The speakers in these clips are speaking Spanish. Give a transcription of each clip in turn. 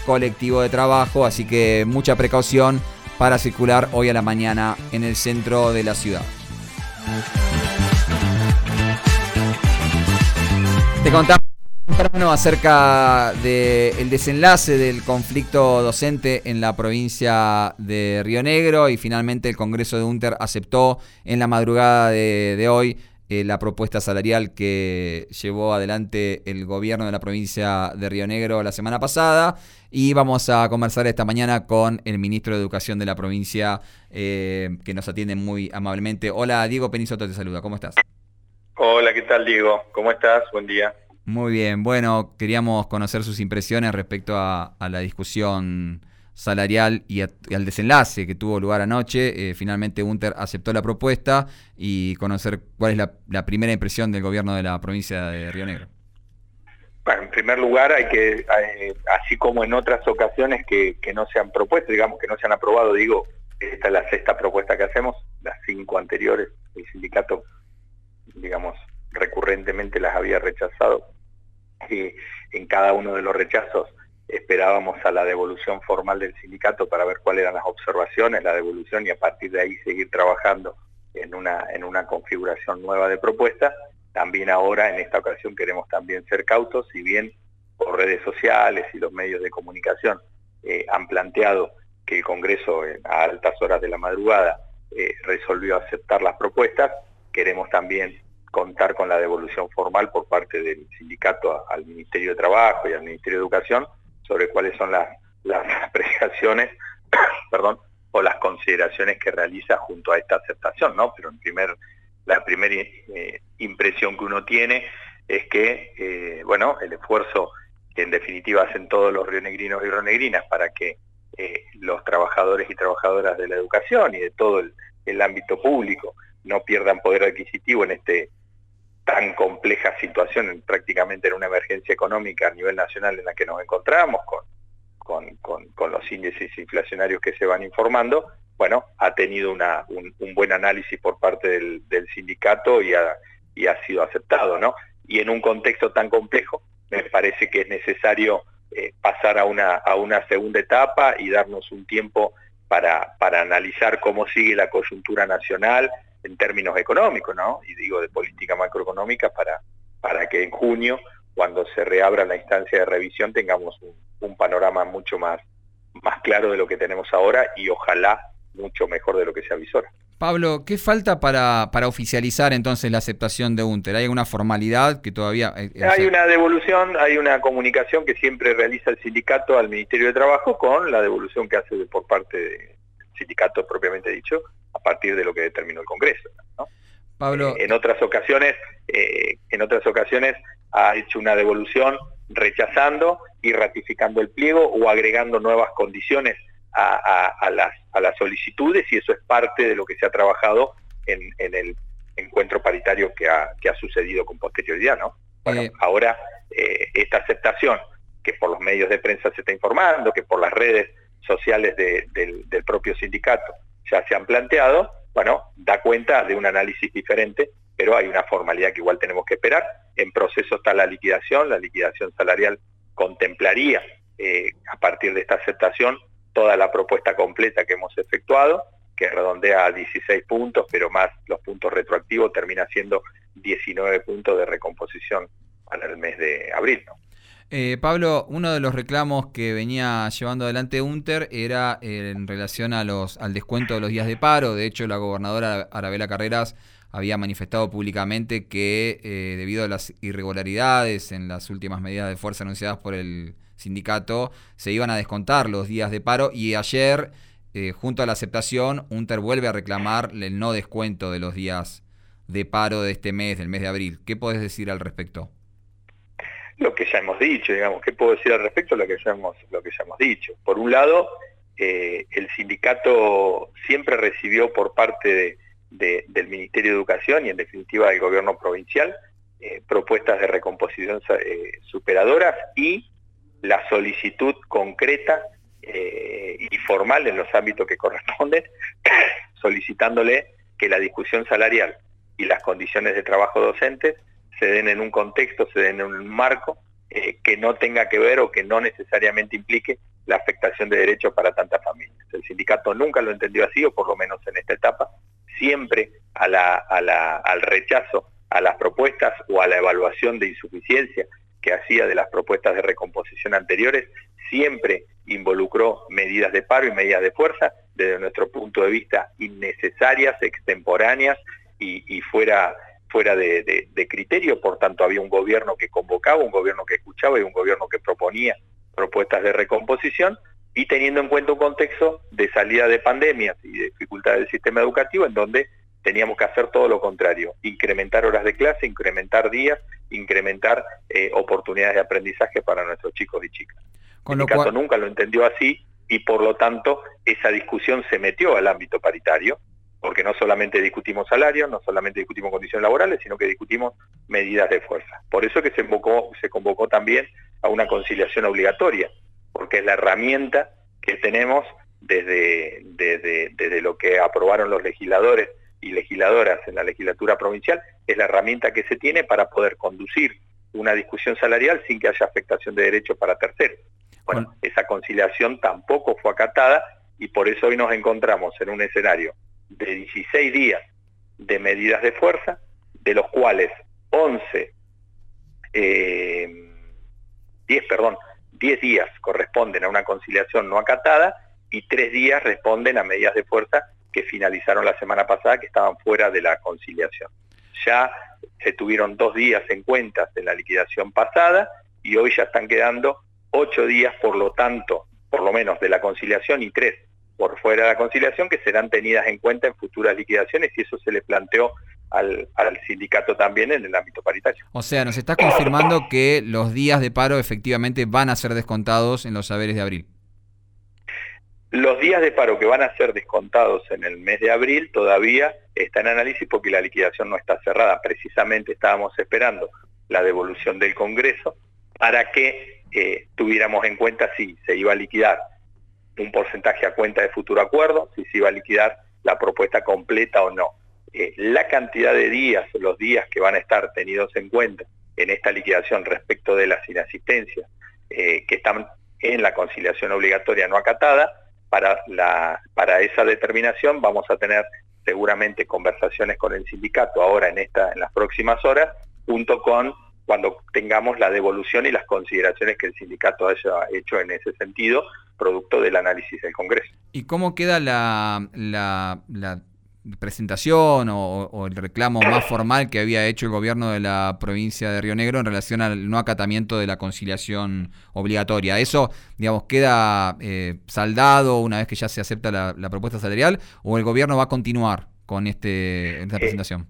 colectivo de trabajo, así que mucha precaución para circular hoy a la mañana en el centro de la ciudad. Te contamos acerca del desenlace del conflicto docente en la provincia de Río Negro, y finalmente el Congreso de UNTER aceptó en la madrugada de hoy la propuesta salarial que llevó adelante el gobierno de la provincia de Río Negro la semana pasada, y vamos a conversar esta mañana con el ministro de Educación de la provincia, que nos atiende muy amablemente. Hola, Diego Penisoto te saluda, ¿cómo estás? Hola, ¿qué tal, Diego? ¿Cómo estás? Buen día. Muy bien, bueno, queríamos conocer sus impresiones respecto a la discusión salarial y al desenlace que tuvo lugar anoche. Finalmente UNTER aceptó la propuesta, y conocer cuál es la primera impresión del gobierno de la provincia de Río Negro. Bueno, en primer lugar, así como en otras ocasiones que no se han propuesto, digamos que no se han aprobado, digo, esta es la sexta propuesta que hacemos, las 5 anteriores, el sindicato, digamos, recurrentemente las había rechazado. En cada uno de los rechazos esperábamos a la devolución formal del sindicato para ver cuáles eran las observaciones, la devolución, y a partir de ahí seguir trabajando en una configuración nueva de propuesta. También ahora, en esta ocasión, queremos también ser cautos, si bien por redes sociales y los medios de comunicación han planteado que el Congreso a altas horas de la madrugada resolvió aceptar las propuestas, queremos también contar con la devolución formal por parte del sindicato al Ministerio de Trabajo y al Ministerio de Educación sobre cuáles son las apreciaciones perdón, o las consideraciones que realiza junto a esta aceptación, ¿no? Pero la primera impresión que uno tiene es que, bueno, el esfuerzo que en definitiva hacen todos los rionegrinos y rionegrinas para que los trabajadores y trabajadoras de la educación y de todo el ámbito público no pierdan poder adquisitivo en tan compleja situación, prácticamente en una emergencia económica a nivel nacional en la que nos encontramos, con los índices inflacionarios que se van informando. Bueno, ha tenido un buen análisis por parte del sindicato y ha sido aceptado, ¿no? Y en un contexto tan complejo, me parece que es necesario pasar a una segunda etapa y darnos un tiempo para analizar cómo sigue la coyuntura nacional en términos económicos, ¿no? Y digo de política macroeconómica para que en junio, cuando se reabra la instancia de revisión, tengamos un panorama mucho más claro de lo que tenemos ahora, y ojalá mucho mejor de lo que se avisora. Pablo, ¿qué falta para oficializar entonces la aceptación de UNTER? ¿Hay alguna formalidad que todavía...? Hay una devolución, hay una comunicación que siempre realiza el sindicato al Ministerio de Trabajo con la devolución que hace por parte del sindicato propiamente dicho, a partir de lo que determinó el Congreso, ¿no? Pablo, en otras ocasiones ha hecho una devolución rechazando y ratificando el pliego o agregando nuevas condiciones a las solicitudes, y eso es parte de lo que se ha trabajado en el encuentro paritario que ha sucedido con posterioridad, ¿no? Bueno, ahora esta aceptación, que por los medios de prensa se está informando, que por las redes sociales del propio sindicato ya se han planteado, bueno, da cuenta de un análisis diferente, pero hay una formalidad que igual tenemos que esperar. En proceso está la liquidación salarial contemplaría, a partir de esta aceptación, toda la propuesta completa que hemos efectuado, que redondea a 16 puntos, pero más los puntos retroactivos, termina siendo 19 puntos de recomposición para el mes de abril, ¿no? Pablo, uno de los reclamos que venía llevando adelante UNTER era en relación al descuento de los días de paro. De hecho, la gobernadora Arabela Carreras había manifestado públicamente que debido a las irregularidades en las últimas medidas de fuerza anunciadas por el sindicato, se iban a descontar los días de paro, y ayer, junto a la aceptación, UNTER vuelve a reclamar el no descuento de los días de paro de este mes, del mes de abril. ¿Qué podés decir al respecto? Lo que ya hemos dicho, digamos, ¿qué puedo decir al respecto? Lo que ya hemos dicho. Por un lado, el sindicato siempre recibió por parte del Ministerio de Educación y en definitiva del gobierno provincial propuestas de recomposición superadoras, y la solicitud concreta y formal en los ámbitos que corresponden, solicitándole que la discusión salarial y las condiciones de trabajo docentes se den en un contexto, se den en un marco que no tenga que ver o que no necesariamente implique la afectación de derechos para tantas familias. El sindicato nunca lo entendió así, o por lo menos en esta etapa, siempre al rechazo a las propuestas o a la evaluación de insuficiencia que hacía de las propuestas de recomposición anteriores, siempre involucró medidas de paro y medidas de fuerza, desde nuestro punto de vista innecesarias, extemporáneas y fuera de criterio. Por tanto, había un gobierno que convocaba, un gobierno que escuchaba y un gobierno que proponía propuestas de recomposición, y teniendo en cuenta un contexto de salida de pandemias y de dificultades del sistema educativo, en donde teníamos que hacer todo lo contrario: incrementar horas de clase, incrementar días, incrementar oportunidades de aprendizaje para nuestros chicos y chicas. El sindicato nunca lo entendió así, y por lo tanto esa discusión se metió al ámbito paritario, porque no solamente discutimos salarios, no solamente discutimos condiciones laborales, sino que discutimos medidas de fuerza. Por eso que se convocó también a una conciliación obligatoria, porque es la herramienta que tenemos desde lo que aprobaron los legisladores y legisladoras en la legislatura provincial, es la herramienta que se tiene para poder conducir una discusión salarial sin que haya afectación de derechos para terceros. Bueno, esa conciliación tampoco fue acatada, y por eso hoy nos encontramos en un escenario de 16 días de medidas de fuerza, de los cuales 10 días corresponden a una conciliación no acatada y 3 días responden a medidas de fuerza que finalizaron la semana pasada, que estaban fuera de la conciliación. Ya se tuvieron 2 días en cuentas en la liquidación pasada, y hoy ya están quedando 8 días, por lo tanto, por lo menos de la conciliación, y 3 por fuera de la conciliación, que serán tenidas en cuenta en futuras liquidaciones, y eso se le planteó al sindicato también en el ámbito paritario. O sea, nos estás confirmando que los días de paro efectivamente van a ser descontados en los haberes de abril. Los días de paro que van a ser descontados en el mes de abril todavía está en análisis, porque la liquidación no está cerrada. Precisamente estábamos esperando la devolución del Congreso para que tuviéramos en cuenta si se iba a liquidar un porcentaje a cuenta de futuro acuerdo, si se iba a liquidar la propuesta completa o no. La cantidad de días, los días que van a estar tenidos en cuenta en esta liquidación respecto de las inasistencias que están en la conciliación obligatoria no acatada, para esa determinación vamos a tener seguramente conversaciones con el sindicato ahora en las próximas horas, junto con cuando tengamos la devolución y las consideraciones que el sindicato haya hecho en ese sentido, producto del análisis del Congreso. ¿Y cómo queda la presentación o el reclamo más formal que había hecho el gobierno de la provincia de Río Negro en relación al no acatamiento de la conciliación obligatoria? ¿Eso, digamos, queda saldado una vez que ya se acepta la propuesta salarial, o el gobierno va a continuar con esta presentación?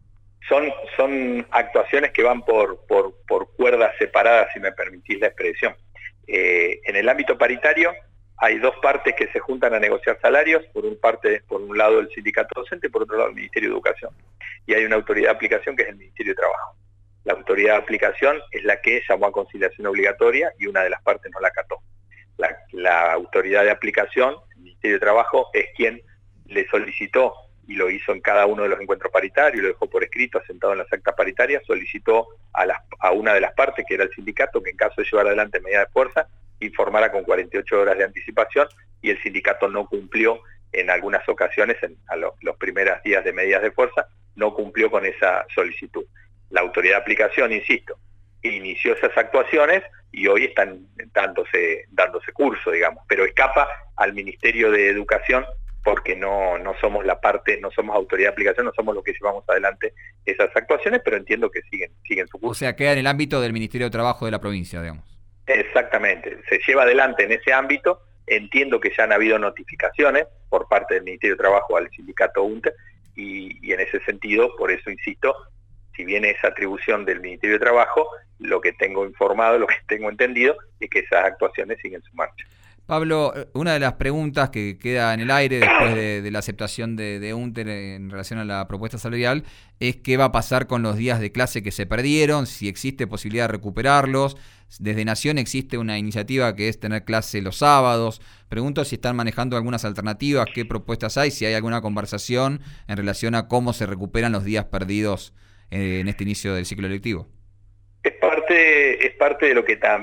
Son actuaciones que van por cuerdas separadas, si me permitís la expresión. En el ámbito paritario hay 2 partes que se juntan a negociar salarios: por un lado el sindicato docente, por otro lado el Ministerio de Educación. Y hay una autoridad de aplicación, que es el Ministerio de Trabajo. La autoridad de aplicación es la que llamó a conciliación obligatoria, y una de las partes no la acató. La autoridad de aplicación, el Ministerio de Trabajo, es quien le solicitó, y lo hizo en cada uno de los encuentros paritarios, lo dejó por escrito, asentado en las actas paritarias, solicitó a una de las partes, que era el sindicato, que en caso de llevar adelante medidas de fuerza, informara con 48 horas de anticipación, y el sindicato no cumplió en algunas ocasiones, los primeros días de medidas de fuerza, no cumplió con esa solicitud. La autoridad de aplicación, insisto, inició esas actuaciones y hoy están dándose curso, digamos, pero escapa al Ministerio de Educación, porque no somos la parte, no somos autoridad de aplicación, no somos los que llevamos adelante esas actuaciones, pero entiendo que siguen su curso. O sea, queda en el ámbito del Ministerio de Trabajo de la provincia, digamos. Exactamente, se lleva adelante en ese ámbito. Entiendo que ya han habido notificaciones por parte del Ministerio de Trabajo al sindicato UNTE, y en ese sentido, por eso insisto, si viene esa atribución del Ministerio de Trabajo, lo que tengo informado, lo que tengo entendido, es que esas actuaciones siguen su marcha. Pablo, una de las preguntas que queda en el aire después de la aceptación de UNTER en relación a la propuesta salarial es qué va a pasar con los días de clase que se perdieron, si existe posibilidad de recuperarlos. Desde Nación existe una iniciativa que es tener clase los sábados. Pregunto si están manejando algunas alternativas, qué propuestas hay, si hay alguna conversación en relación a cómo se recuperan los días perdidos en este inicio del ciclo lectivo. Es parte de lo que también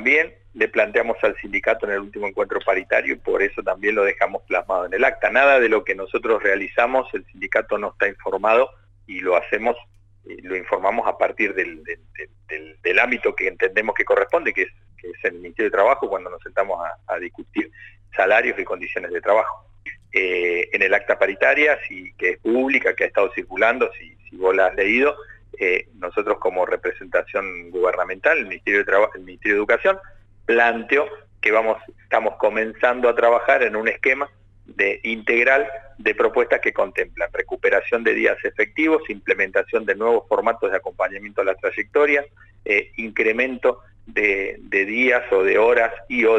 le planteamos al sindicato en el último encuentro paritario y por eso también lo dejamos plasmado en el acta. Nada de lo que nosotros realizamos, el sindicato no está informado y lo hacemos, lo informamos a partir del ámbito que entendemos que corresponde, que es el Ministerio de Trabajo, cuando nos sentamos a discutir salarios y condiciones de trabajo. En el acta paritaria, que es pública, que ha estado circulando, si vos la has leído, nosotros como representación gubernamental, el Ministerio de Educación, planteó que estamos comenzando a trabajar en un esquema integral de propuestas que contemplan recuperación de días efectivos, implementación de nuevos formatos de acompañamiento a las trayectorias, incremento de días o de horas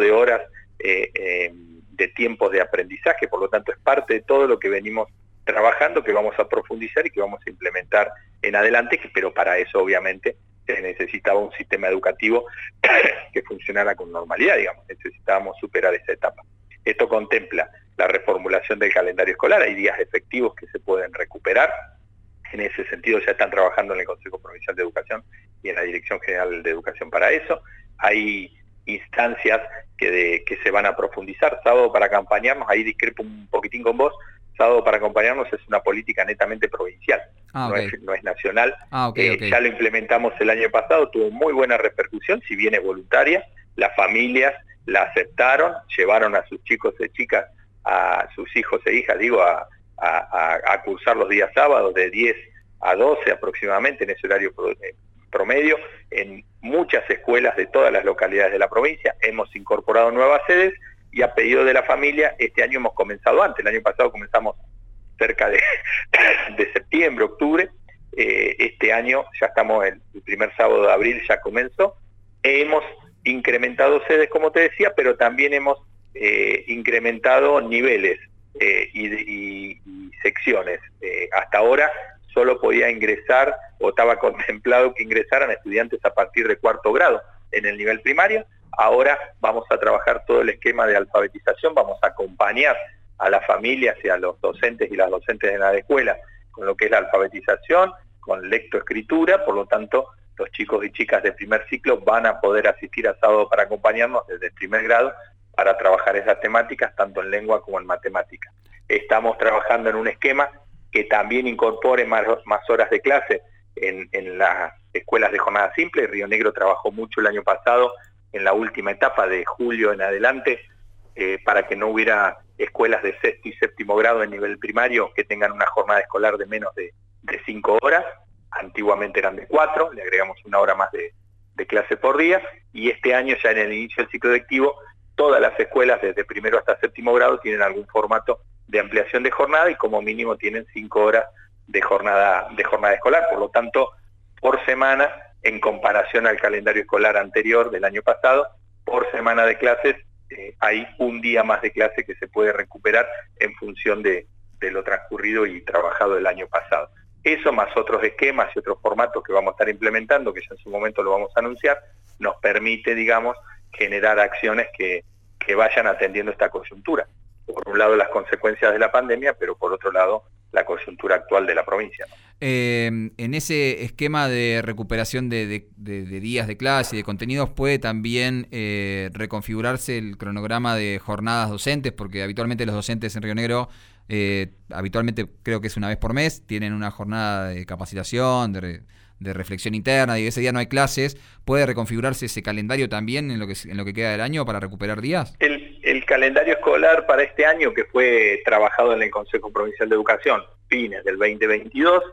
de tiempos de aprendizaje. Por lo tanto, es parte de todo lo que venimos trabajando, que vamos a profundizar y que vamos a implementar en adelante, pero para eso obviamente se necesitaba un sistema educativo que funcionara con normalidad, digamos, necesitábamos superar esa etapa. Esto contempla la reformulación del calendario escolar, hay días efectivos que se pueden recuperar, en ese sentido ya están trabajando en el Consejo Provincial de Educación y en la Dirección General de Educación para eso, hay instancias que se van a profundizar. Sábado para acompañarnos, ahí discrepo un poquitín con vos, Sábado para acompañarnos es una política netamente provincial, okay. no es nacional. Okay. Ya lo implementamos el año pasado, tuvo muy buena repercusión, si bien es voluntaria, las familias la aceptaron, llevaron a sus chicos y chicas, a sus hijos e hijas, a cursar los días sábados de 10 a 12 aproximadamente, en ese horario promedio, en muchas escuelas de todas las localidades de la provincia. Hemos incorporado nuevas sedes y a pedido de la familia, este año hemos comenzado antes, el año pasado comenzamos cerca de septiembre, octubre, este año ya estamos, el primer sábado de abril ya comenzó, hemos incrementado sedes, como te decía, pero también hemos incrementado niveles y secciones. Hasta ahora solo podía ingresar, o estaba contemplado que ingresaran estudiantes a partir de cuarto grado en el nivel primario. Ahora vamos a trabajar todo el esquema de alfabetización, vamos a acompañar a las familias y a los docentes y las docentes de la escuela con lo que es la alfabetización, con lectoescritura. Por lo tanto, los chicos y chicas de primer ciclo van a poder asistir a Sábado para acompañarnos desde el primer grado para trabajar esas temáticas, tanto en lengua como en matemáticas. Estamos trabajando en un esquema que también incorpore más horas de clase en las escuelas de jornada simple. Río Negro trabajó mucho el año pasado en la última etapa de julio en adelante, para que no hubiera escuelas de sexto y séptimo grado en nivel primario que tengan una jornada escolar de menos de 5 horas. Antiguamente eran de 4, le agregamos 1 hora más de clase por día, y este año ya en el inicio del ciclo lectivo todas las escuelas desde primero hasta séptimo grado tienen algún formato de ampliación de jornada y como mínimo tienen 5 horas de jornada escolar. Por lo tanto, por semana, en comparación al calendario escolar anterior del año pasado, por semana de clases hay un día más de clase que se puede recuperar en función de lo transcurrido y trabajado el año pasado. Eso más otros esquemas y otros formatos que vamos a estar implementando, que ya en su momento lo vamos a anunciar, nos permite, digamos, generar acciones que vayan atendiendo esta coyuntura. Por un lado las consecuencias de la pandemia, pero por otro lado la coyuntura actual de la provincia, ¿no? En ese esquema de recuperación de días de clase y de contenidos, ¿puede también reconfigurarse el cronograma de jornadas docentes? Porque habitualmente los docentes en Río Negro, habitualmente creo que es una vez por mes, tienen una jornada de capacitación, de reflexión interna, y ese día no hay clases. ¿Puede reconfigurarse ese calendario también en lo que queda del año para recuperar días? El calendario escolar para este año, que fue trabajado en el Consejo Provincial de Educación, fines del 2022,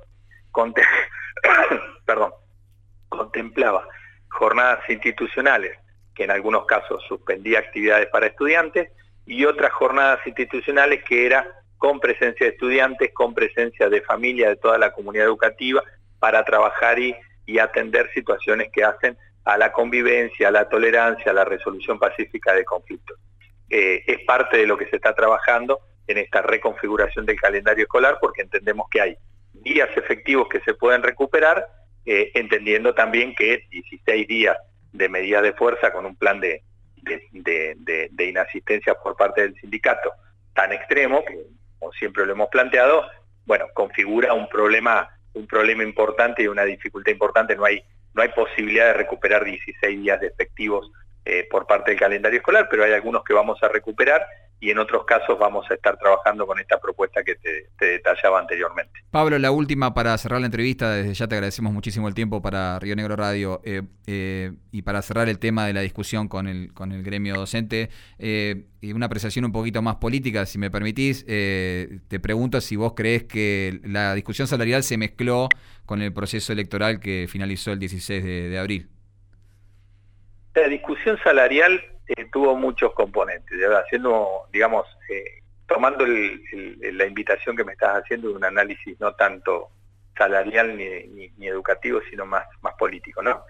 contemplaba jornadas institucionales, que en algunos casos suspendía actividades para estudiantes, y otras jornadas institucionales que era con presencia de estudiantes, con presencia de familia de toda la comunidad educativa, para trabajar y atender situaciones que hacen a la convivencia, a la tolerancia, a la resolución pacífica de conflictos. Es parte de lo que se está trabajando en esta reconfiguración del calendario escolar, porque entendemos que hay días efectivos que se pueden recuperar, entendiendo también que 16 días de medidas de fuerza con un plan de inasistencia por parte del sindicato tan extremo, que como siempre lo hemos planteado, bueno, configura un problema importante y una dificultad importante. No hay posibilidad de recuperar 16 días de efectivos por parte del calendario escolar, pero hay algunos que vamos a recuperar y en otros casos vamos a estar trabajando con esta propuesta que te detallaba anteriormente. Pablo, la última para cerrar la entrevista, desde ya te agradecemos muchísimo el tiempo para Río Negro Radio y para cerrar el tema de la discusión con el gremio docente, y una apreciación un poquito más política, si me permitís, te pregunto si vos creés que la discusión salarial se mezcló con el proceso electoral que finalizó el 16 de abril. La discusión salarial tuvo muchos componentes, haciendo, digamos, tomando la invitación que me estás haciendo de un análisis no tanto salarial ni educativo, sino más político, ¿no?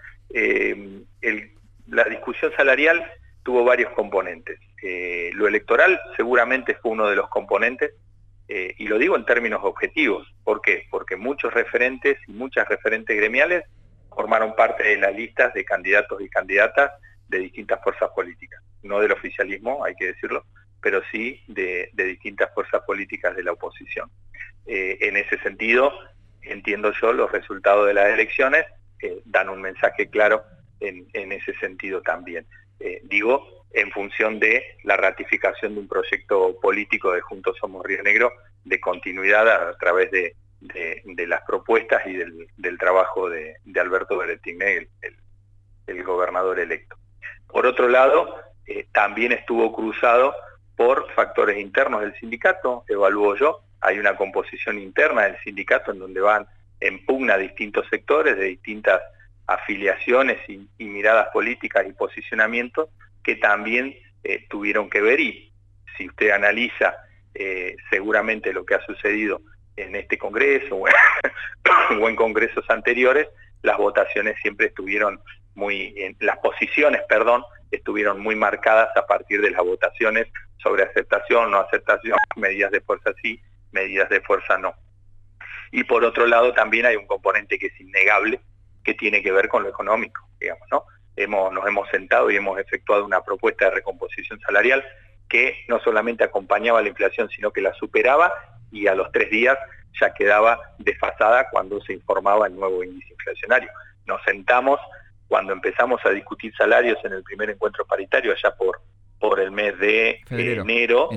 La discusión salarial tuvo varios componentes. Lo electoral seguramente fue uno de los componentes, y lo digo en términos objetivos. ¿Por qué? Porque muchos referentes y muchas referentes gremiales formaron parte de las listas de candidatos y candidatas de distintas fuerzas políticas, no del oficialismo, hay que decirlo, pero sí de distintas fuerzas políticas de la oposición. En ese sentido, entiendo yo, los resultados de las elecciones dan un mensaje claro en ese sentido también. Digo, en función de la ratificación de un proyecto político de Juntos Somos Río Negro, de continuidad a través de las propuestas y del trabajo de Alberto Berettiné, el gobernador electo. Por otro lado, también estuvo cruzado por factores internos del sindicato, evalúo yo. Hay una composición interna del sindicato en donde van en pugna distintos sectores de distintas afiliaciones y miradas políticas y posicionamientos que también tuvieron que ver, y si usted analiza seguramente lo que ha sucedido en este Congreso o en congresos anteriores, las votaciones siempre estuvieron las posiciones, estuvieron muy marcadas a partir de las votaciones sobre aceptación, no aceptación, medidas de fuerza sí, medidas de fuerza no. Y por otro lado también hay un componente que es innegable, que tiene que ver con lo económico, digamos, ¿no? Nos hemos sentado y hemos efectuado una propuesta de recomposición salarial que no solamente acompañaba la inflación, sino que la superaba, y a los 3 días ya quedaba desfasada cuando se informaba el nuevo índice inflacionario. Nos sentamos cuando empezamos a discutir salarios en el primer encuentro paritario, allá por el mes de enero.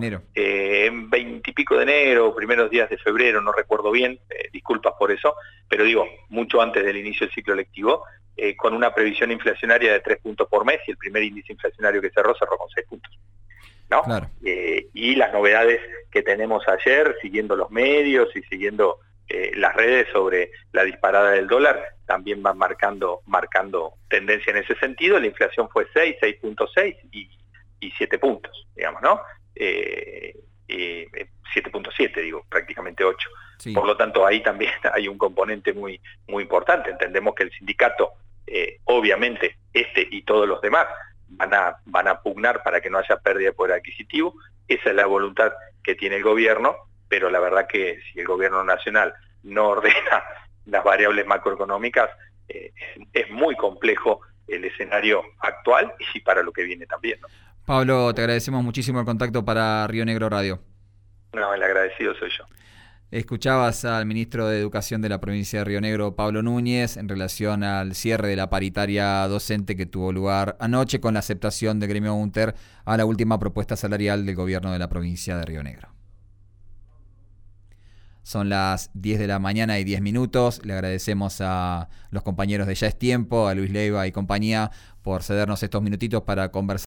20 y pico de enero, primeros días de febrero, no recuerdo bien, disculpas por eso, pero digo, mucho antes del inicio del ciclo lectivo, con una previsión inflacionaria de 3 puntos por mes, y el primer índice inflacionario que cerró con 6 puntos. ¿No? Claro. Y las novedades que tenemos ayer, siguiendo los medios y siguiendo las redes sobre la disparada del dólar, también van marcando tendencia en ese sentido. La inflación fue 6.6 y 7 puntos, digamos, ¿no? 7.7, digo, prácticamente 8. Sí. Por lo tanto, ahí también hay un componente muy importante. Entendemos que el sindicato, obviamente, y todos los demás, van a pugnar para que no haya pérdida de poder adquisitivo. Esa es la voluntad que tiene el gobierno, pero la verdad que si el gobierno nacional no ordena las variables macroeconómicas, es muy complejo el escenario actual y para lo que viene también, ¿no? Pablo, te agradecemos muchísimo el contacto para Río Negro Radio. No, el agradecido soy yo. Escuchabas al ministro de Educación de la provincia de Río Negro, Pablo Núñez, en relación al cierre de la paritaria docente que tuvo lugar anoche con la aceptación del gremio UNTER a la última propuesta salarial del gobierno de la provincia de Río Negro. Son las 10 de la mañana y 10 minutos. Le agradecemos a los compañeros de Ya es Tiempo, a Luis Leiva y compañía, por cedernos estos minutitos para conversar.